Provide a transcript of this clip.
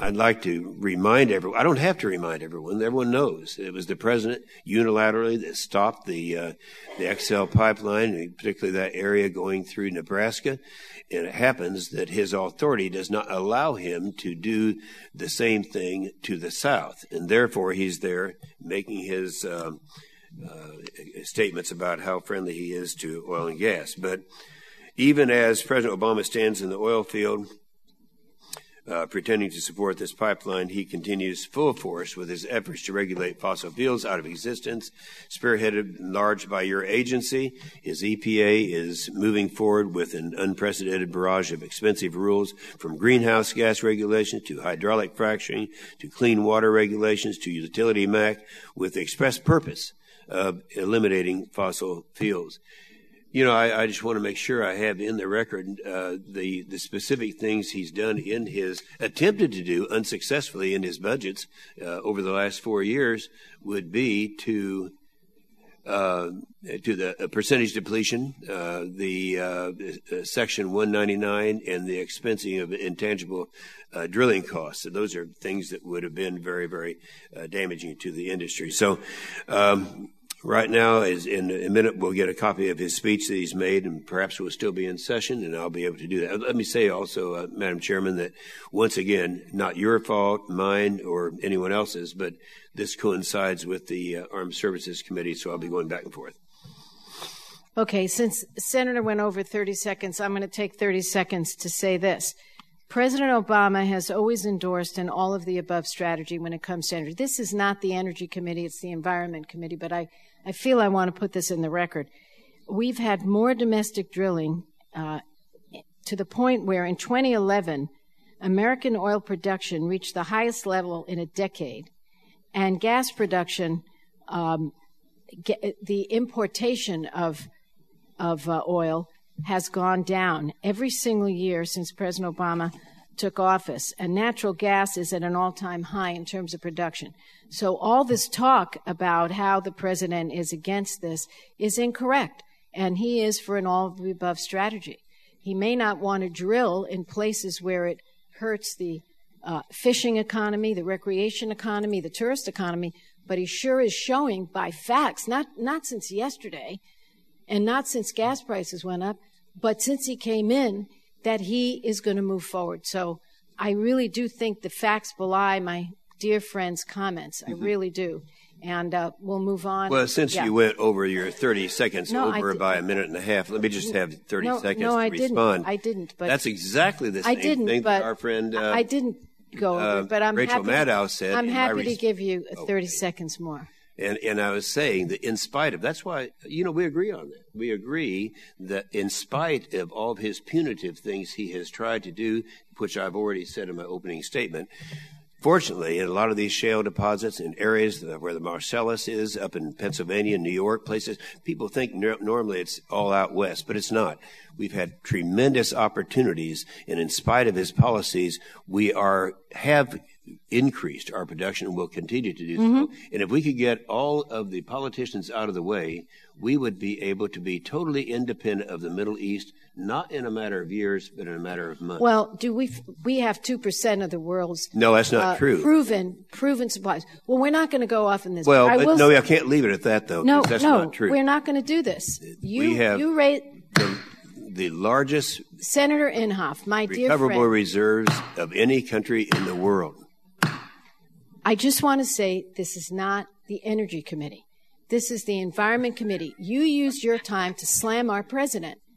I'd like to remind everyone, I don't have to remind everyone, everyone knows. It was the president unilaterally that stopped the XL pipeline, particularly that area going through Nebraska. And it happens that his authority does not allow him to do the same thing to the south. And therefore, he's there making his statements about how friendly he is to oil and gas. But even as President Obama stands in the oil field, pretending to support this pipeline, he continues full force with his efforts to regulate fossil fuels out of existence, spearheaded in large by your agency. His EPA is moving forward with an unprecedented barrage of expensive rules, from greenhouse gas regulations to hydraulic fracturing to clean water regulations to utility MAC, with the express purpose of eliminating fossil fuels. You know, I just want to make sure I have in the record the specific things he's done in his, attempted to do unsuccessfully in his budgets over the last 4 years, would be to the percentage depletion, the Section 199, and the expensing of intangible drilling costs. So those are things that would have been very, very damaging to the industry. So right now, in a minute, we'll get a copy of his speech that he's made, and perhaps we'll still be in session, and I'll be able to do that. Let me say also, Madam Chairman, that once again, not your fault, mine, or anyone else's, but this coincides with the Armed Services Committee, so I'll be going back and forth. Okay, since Senator went over 30 seconds, I'm going to take 30 seconds to say this. President Obama has always endorsed an all-of-the-above strategy when it comes to energy. This is not the Energy Committee, it's the Environment Committee, but I feel I want to put this in the record. We've had more domestic drilling to the point where in 2011, American oil production reached the highest level in a decade, and gas production, the importation of oil has gone down every single year since President Obama took office, and natural gas is at an all-time high in terms of production. So all this talk about how the president is against this is incorrect, and he is for an all-of-the-above strategy. He may not want to drill in places where it hurts the fishing economy, the recreation economy, the tourist economy, but he sure is showing by facts, not since yesterday, and not since gas prices went up, but since he came in, that he is going to move forward. So I really do think the facts belie my dear friend's comments. I really do. And we'll move on. Well, since you went over your 30 seconds by a minute and a half, let me just have 30 seconds to respond. I didn't. But that's exactly the same thing that our friend I didn't go over, but I'm Rachel Maddow said. I'm happy to give you 30 seconds more. And I was saying that in spite of, that's why, we agree on that. We agree that in spite of all of his punitive things he has tried to do, which I've already said in my opening statement, fortunately, in a lot of these shale deposits in areas where the Marcellus is, up in Pennsylvania, New York, places, people think normally it's all out west, but it's not. We've had tremendous opportunities, and in spite of his policies, we have increased our production and will continue to do so. And if we could get all of the politicians out of the way, we would be able to be totally independent of the Middle East, not in a matter of years, but in a matter of months. Well, we have 2% of the world's no, that's not true. Proven supplies. Well, we're not going to go off in this. Well, I can't leave it at that though. No, that's not true. We're not going to do this. We have the largest Senator Inhofe, my dear friend, recoverable reserves of any country in the world. I just want to say this is not the Energy Committee. This is the Environment Committee. You used your time to slam our president.